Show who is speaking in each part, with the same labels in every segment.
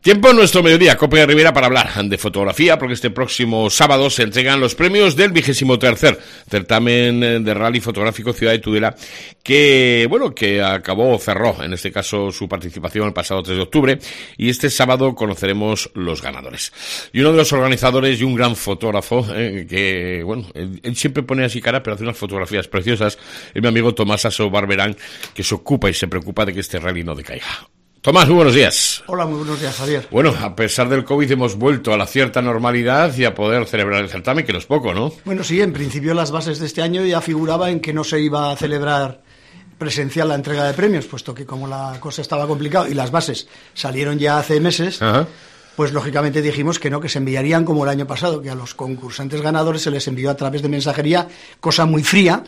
Speaker 1: Tiempo en nuestro mediodía, Cope de Rivera, para hablar de fotografía, porque este próximo sábado se entregan los premios del 23º certamen de rally fotográfico Ciudad de Tudela, que cerró, en este caso, su participación el pasado 3 de octubre, y este sábado conoceremos los ganadores. Y uno de los organizadores y un gran fotógrafo, él siempre pone así cara, pero hace unas fotografías preciosas, es mi amigo Tomás Aso Barberán, que se ocupa y se preocupa de que este rally no decaiga. Tomás, muy buenos días.
Speaker 2: Hola, muy buenos días, Javier.
Speaker 1: Bueno, a pesar del COVID hemos vuelto a la cierta normalidad y a poder celebrar el certamen, que no es poco, ¿no?
Speaker 2: Bueno, sí, en principio las bases de este año ya figuraba en que no se iba a celebrar presencial la entrega de premios, puesto que como la cosa estaba complicada y las bases salieron ya hace meses, pues lógicamente dijimos que no, que se enviarían como el año pasado, que a los concursantes ganadores se les envió a través de mensajería, cosa muy fría,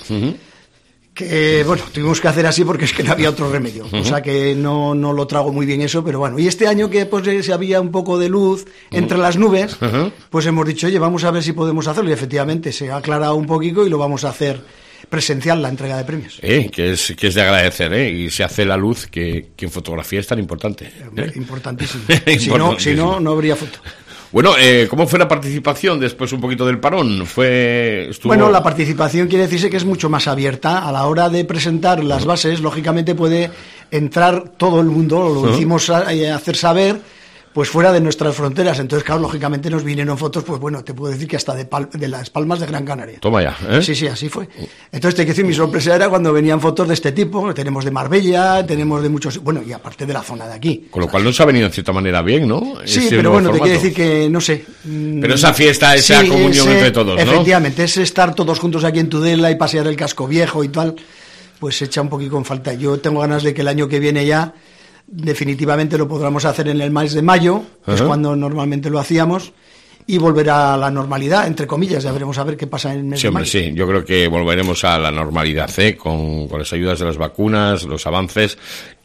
Speaker 2: que tuvimos que hacer así porque es que no había otro remedio, o sea que no lo trago muy bien eso, pero bueno, y este año que pues se había un poco de luz entre las nubes, pues hemos dicho, oye, vamos a ver si podemos hacerlo, y efectivamente se ha aclarado un poquito y lo vamos a hacer presencial, la entrega de premios.
Speaker 1: Que es de agradecer, y se hace la luz, que en fotografía es tan importante.
Speaker 2: Importantísimo. Si no, no habría foto.
Speaker 1: Bueno, ¿cómo fue la participación después un poquito del parón?
Speaker 2: Bueno, la participación quiere decirse que es mucho más abierta. A la hora de presentar las bases, lógicamente puede entrar todo el mundo, lo hicimos hacer saber, pues fuera de nuestras fronteras. Entonces, claro, lógicamente nos vinieron fotos, pues bueno, te puedo decir que hasta de Las Palmas de Gran Canaria.
Speaker 1: Toma ya,
Speaker 2: Sí, así fue. Entonces, te quiero decir, mi sorpresa era cuando venían fotos de este tipo. Tenemos de Marbella, tenemos de muchos, y aparte de la zona de aquí.
Speaker 1: Con lo cual nos ha venido en cierta manera bien, ¿no?
Speaker 2: Sí, pero bueno, te quiero decir que, no sé.
Speaker 1: Pero esa fiesta, esa comunión entre todos, ¿no?
Speaker 2: Efectivamente, es estar todos juntos aquí en Tudela y pasear el casco viejo y tal, pues se echa un poquito en falta. Yo tengo ganas de que el año que viene ya definitivamente lo podremos hacer en el mes de mayo, que es cuando normalmente lo hacíamos, y volver a la normalidad, entre comillas. Ya veremos a ver qué pasa en el mes de mayo.
Speaker 1: Sí, yo creo que volveremos a la normalidad, con las ayudas de las vacunas, los avances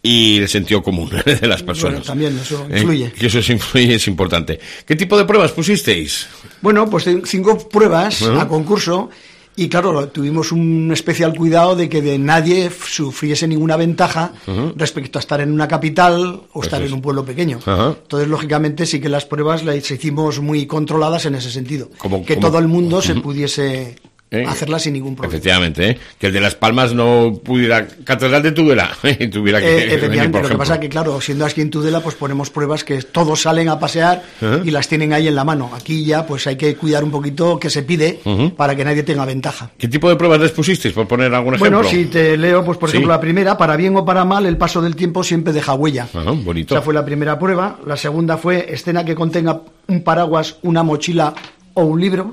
Speaker 1: y el sentido común de las personas.
Speaker 2: Bueno, también eso influye.
Speaker 1: Que eso influye, es importante. ¿Qué tipo de pruebas pusisteis?
Speaker 2: Bueno, pues 5 pruebas a concurso. Y claro, tuvimos un especial cuidado de que de nadie sufriese ninguna ventaja respecto a estar en una capital o estar en un pueblo pequeño. Entonces, lógicamente, sí que las pruebas las hicimos muy controladas en ese sentido. Todo el mundo se pudiese hacerla sin ningún problema.
Speaker 1: Efectivamente, que el de Las Palmas no pudiera, Catedral de Tudela, tuviera que
Speaker 2: efectivamente, lo que pasa es que, claro, siendo aquí en Tudela, pues ponemos pruebas que todos salen a pasear y las tienen ahí en la mano. Aquí ya, pues hay que cuidar un poquito que se pide para que nadie tenga ventaja.
Speaker 1: ¿Qué tipo de pruebas les pusisteis, por poner algún ejemplo?
Speaker 2: Bueno, si te leo, pues por ejemplo, la primera, para bien o para mal, el paso del tiempo siempre deja huella.
Speaker 1: Bonito.
Speaker 2: Esa fue la primera prueba. La segunda fue escena que contenga un paraguas, una mochila o un libro.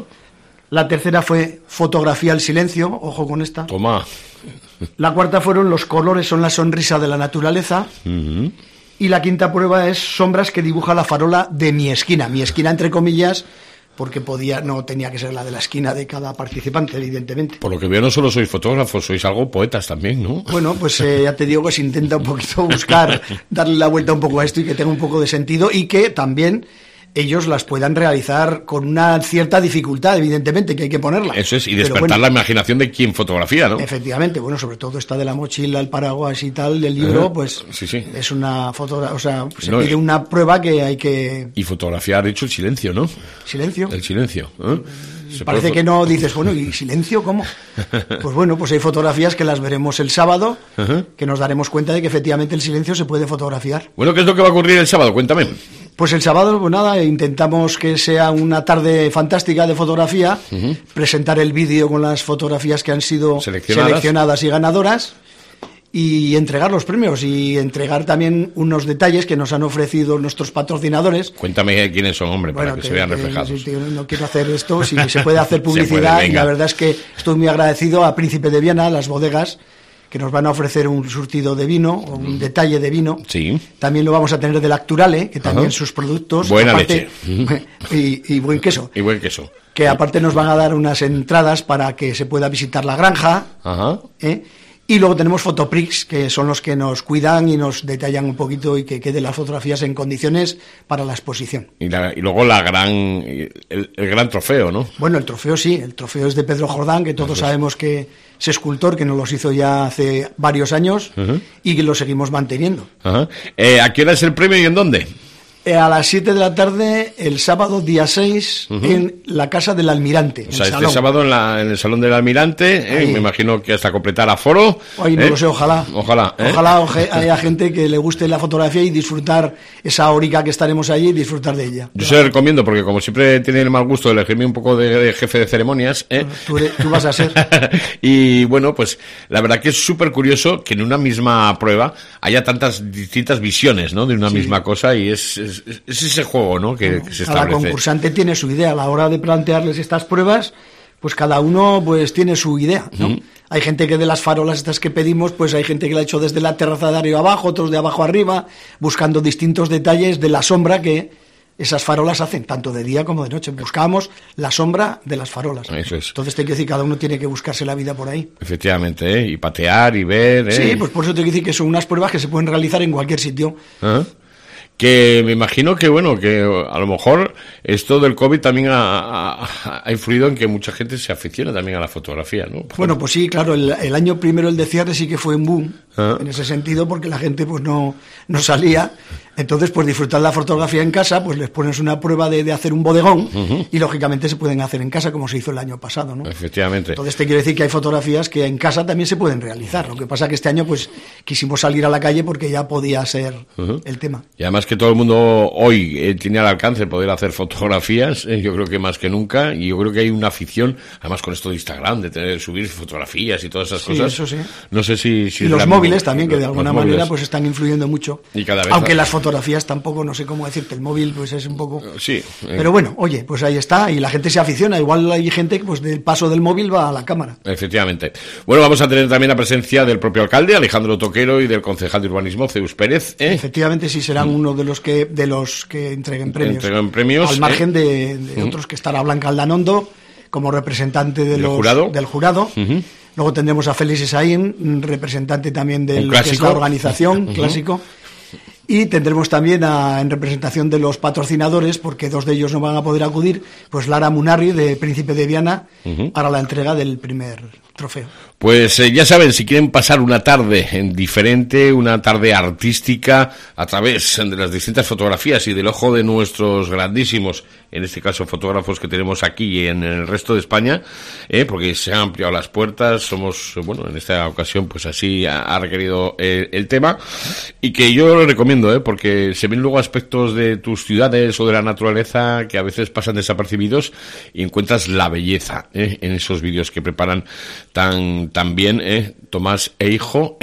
Speaker 2: La tercera fue fotografía al silencio, ojo con esta.
Speaker 1: Toma.
Speaker 2: La cuarta fueron los colores son la sonrisa de la naturaleza. Y la quinta prueba es sombras que dibuja la farola de mi esquina entre comillas, porque no tenía que ser la de la esquina de cada participante, evidentemente.
Speaker 1: Por lo que veo, no solo sois fotógrafos, sois algo poetas también, ¿no?
Speaker 2: Bueno, pues ya te digo que se intenta un poquito buscar, darle la vuelta un poco a esto y que tenga un poco de sentido y que también ellos las puedan realizar con una cierta dificultad, evidentemente, que hay que ponerla.
Speaker 1: Eso es, y despertar la imaginación de quien fotografía, ¿no?
Speaker 2: Efectivamente, sobre todo esta de la mochila, el paraguas y tal, del libro, pues es una fotografía, pide una prueba que hay que...
Speaker 1: Y fotografiar, hecho el silencio, ¿no?
Speaker 2: ¿Silencio?
Speaker 1: El silencio,
Speaker 2: Parece que no dices, ¿y silencio cómo? Pues bueno, pues hay fotografías que las veremos el sábado, que nos daremos cuenta de que efectivamente el silencio se puede fotografiar.
Speaker 1: Bueno, ¿qué es lo que va a ocurrir el sábado? Cuéntame.
Speaker 2: Pues el sábado, intentamos que sea una tarde fantástica de fotografía, presentar el vídeo con las fotografías que han sido seleccionadas y ganadoras, y entregar los premios y entregar también unos detalles que nos han ofrecido nuestros patrocinadores.
Speaker 1: Cuéntame quiénes son, hombre, para que se vean reflejados.
Speaker 2: No quiero hacer esto, si se puede hacer publicidad, y la verdad es que estoy muy agradecido a Príncipe de Viana, las bodegas, que nos van a ofrecer un surtido de vino, o un detalle de vino.
Speaker 1: Sí.
Speaker 2: También lo vamos a tener de Lacturale, que también sus productos...
Speaker 1: Buena leche.
Speaker 2: Y buen queso.
Speaker 1: Y buen queso.
Speaker 2: Que aparte nos van a dar unas entradas para que se pueda visitar la granja. Y luego tenemos Fotoprix, que son los que nos cuidan y nos detallan un poquito y que queden las fotografías en condiciones para la exposición.
Speaker 1: Y luego el gran trofeo, ¿no?
Speaker 2: Bueno, el trofeo sí, el trofeo es de Pedro Jordán, que todos sabemos que es escultor, que nos los hizo ya hace varios años y que lo seguimos manteniendo.
Speaker 1: ¿A qué hora es el premio y en dónde?
Speaker 2: A las 7 de la tarde, el sábado, día 6, en la Casa del Almirante.
Speaker 1: O sea, este sábado en el Salón del Almirante, me imagino que hasta completar aforo.
Speaker 2: Ay, no lo sé, ojalá.
Speaker 1: Ojalá
Speaker 2: haya gente que le guste la fotografía y disfrutar esa horica que estaremos allí y disfrutar de ella.
Speaker 1: Yo se lo recomiendo, porque como siempre tiene el mal gusto de elegirme un poco de jefe de ceremonias.
Speaker 2: Tú vas a ser.
Speaker 1: Y bueno, pues la verdad que es súper curioso que en una misma prueba haya tantas distintas visiones, ¿no? De una misma cosa, y es ese juego, ¿no? que se establece.
Speaker 2: Cada concursante tiene su idea. A la hora de plantearles estas pruebas, pues cada uno pues tiene su idea, ¿no? Hay gente que de las farolas estas que pedimos, pues hay gente que la ha hecho desde la terraza de arriba abajo, otros de abajo arriba, buscando distintos detalles de la sombra que esas farolas hacen, tanto de día como de noche. Buscábamos la sombra de las farolas.
Speaker 1: Eso es.
Speaker 2: Entonces te quiero decir, cada uno tiene que buscarse la vida por ahí.
Speaker 1: Efectivamente, y patear y ver.
Speaker 2: Sí, pues por eso te quiero decir que son unas pruebas que se pueden realizar en cualquier sitio.
Speaker 1: Que me imagino que, bueno, que a lo mejor esto del COVID también ha influido en que mucha gente se aficione también a la fotografía, ¿no?
Speaker 2: Bueno, pues sí, claro, el año primero, el de cierre, sí que fue un boom, en ese sentido, porque la gente pues no salía. Entonces, pues disfrutar la fotografía en casa, pues les pones una prueba de hacer un bodegón, y lógicamente se pueden hacer en casa, como se hizo el año pasado, ¿no?
Speaker 1: Efectivamente.
Speaker 2: Entonces te quiero decir que hay fotografías que en casa también se pueden realizar. Lo que pasa que este año pues quisimos salir a la calle porque ya podía ser el tema.
Speaker 1: Y además que todo el mundo hoy tiene al alcance poder hacer fotografías, yo creo que más que nunca, y yo creo que hay una afición, además con esto de Instagram, de subir fotografías y todas esas cosas.
Speaker 2: Eso sí.
Speaker 1: No sé si
Speaker 2: y los móviles también, que de alguna manera pues están influyendo mucho.
Speaker 1: Y cada vez
Speaker 2: aunque las fotografías tampoco, no sé cómo decirte, el móvil pues es un poco...
Speaker 1: Sí.
Speaker 2: Pero bueno, oye, pues ahí está, y la gente se aficiona. Igual hay gente que pues del paso del móvil va a la cámara.
Speaker 1: Efectivamente. Bueno, vamos a tener también la presencia del propio alcalde, Alejandro Toquero, y del concejal de urbanismo, Zeus Pérez.
Speaker 2: Efectivamente, sí, serán uno de los que entreguen premios. Al margen de otros, que estará Blanca Aldanondo como representante del jurado. Luego tendremos a Félix Esaín, representante también de lo que es la organización, clásico. Y tendremos también en representación de los patrocinadores, porque dos de ellos no van a poder acudir, pues Lara Munarri, de Príncipe de Viana, para la entrega del primer trofeo.
Speaker 1: Pues ya saben, si quieren pasar una tarde diferente, una tarde artística, a través de las distintas fotografías y del ojo de nuestros grandísimos, en este caso fotógrafos que tenemos aquí y en el resto de España, porque se han ampliado las puertas, somos, bueno, en esta ocasión pues así ha requerido el tema, y que yo lo recomiendo, porque se ven luego aspectos de tus ciudades o de la naturaleza que a veces pasan desapercibidos, y encuentras la belleza en esos vídeos que preparan tan bien Tomás e hijo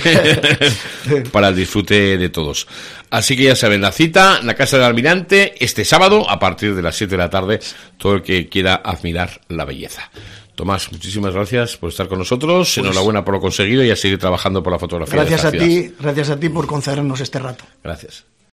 Speaker 1: para el disfrute de todos. Así que ya saben, la cita, la Casa del Almirante, este sábado a partir de las 7 de la tarde, todo el que quiera admirar la belleza. Tomás, muchísimas gracias por estar con nosotros, pues, enhorabuena por lo conseguido y a seguir trabajando por la fotografía.
Speaker 2: Gracias a ti por concedernos este rato.
Speaker 1: Gracias.